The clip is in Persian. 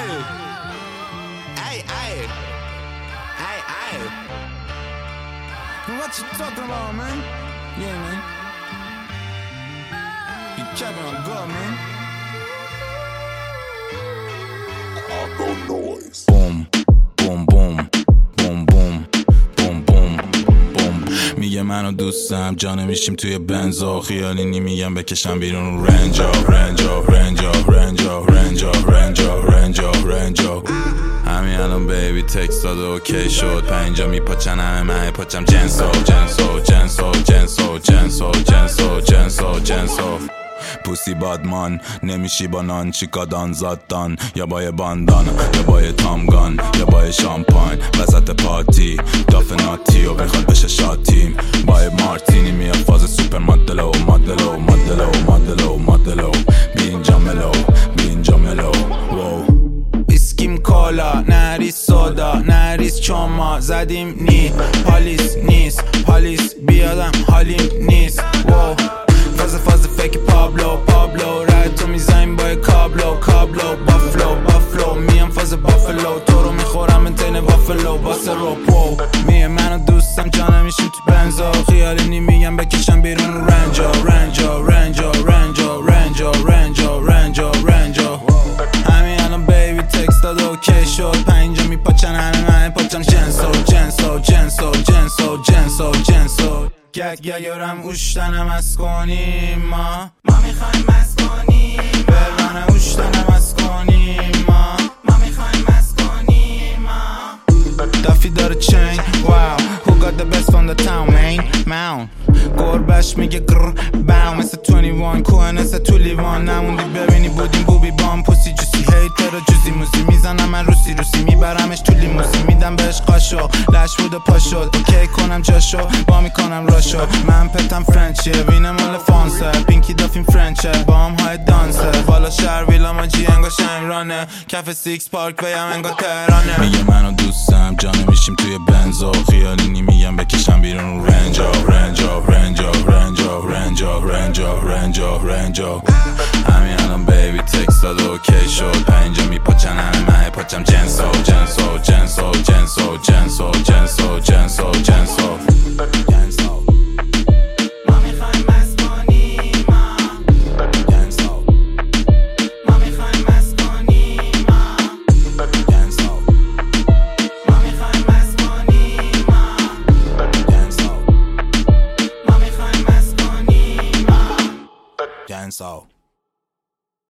What you talking about, man? Yeah, man. You capping on God, man. Auto noise. Boom, boom, boom, boom, boom, boom, boom, boom. میگه منو دوستم جا نمیشیم توی بنزا خیالی میگم بکشم بیرون رنجا رنجا رنجا رنجا رنجا رنجا رنجا رنجا. همین الان بیبی تکست داد اوکی شد پنجا میپاچن همه من پاچم جنسو جنسو جنسو جنسو جنسو جنسو جنسو جنسو. پوسی بادمان نمیشی با نان چیکادان زادان یا با باندان یا با تامگان یا با شامپاین وسط پارتی داف ناتی و بخواد بشه شاتیم با مارتینی میاد فاز سوپر مدلو مدلو مدلو مدلو مدلو بینجا ملو بینجا ملو. ویسکیم کالا نریس سودا نریس چوما زدیم نی پالیس بیادم حالیم نیست. فاز فکر پابلو رد تو میزنیم با کابلو بافلو میام فاز بافلو تو رو میخورم انتین وافلو باسه روپو. میه منو دوستم جا نمیشیم تو بنزا خیالی میگم بکشم بیرون رنجا رنجا رنجا رنجا رنجا رنجا رنجا رنجا. همین الان بیبی تکست داد اوکی شد پنجا میپاچن همه من پاچم جنسو جنسو جنسو جنسو جنسو جنسو. گرم اوشتنم از کنیم ما میخوایم از کنیم برانه اوشتنم از کنیم ما میخوایم از کنیم دافی داره چین واو who got the best from the town man گربش میگه گر باو مثل 21 کوه مثل تو لیوان نموندی ببینی بودیم بوبی بام پوسی جوسی هیتر جوزی موزی میزنم من روسی میبرمش تو لیموزی میدم بهش قاشو لش بود و پا شد اوکی کنم جاشو با میکنم راشو من پتم فرنچیه وینه مال فانسه پینکی دافیم فرنچه با هم های دانسه بالا شهر ویلا ماجی انگا شنگرانه کف سیکس پارک ویم انگا تهرانه. میگه منو دوستم جا نمیشیم توی بنزا خیالی میگم بکشم بیرون رنجا رنجا رنجا رنجا رنجا رنجا رنجا رنجا. همین الان بیبی تکست داد اوکی شد پنجا میپاچن همه من پاچم جنسو جنسو جنسو جنسو جنسو جنسو جنسو جنسو جنسو. ما میخوایم از کنیم جنسو ما میخوایم از کنیم جنسو ما میخوایم از کنیم جنسو ما میخوایم از کنیم جنسو.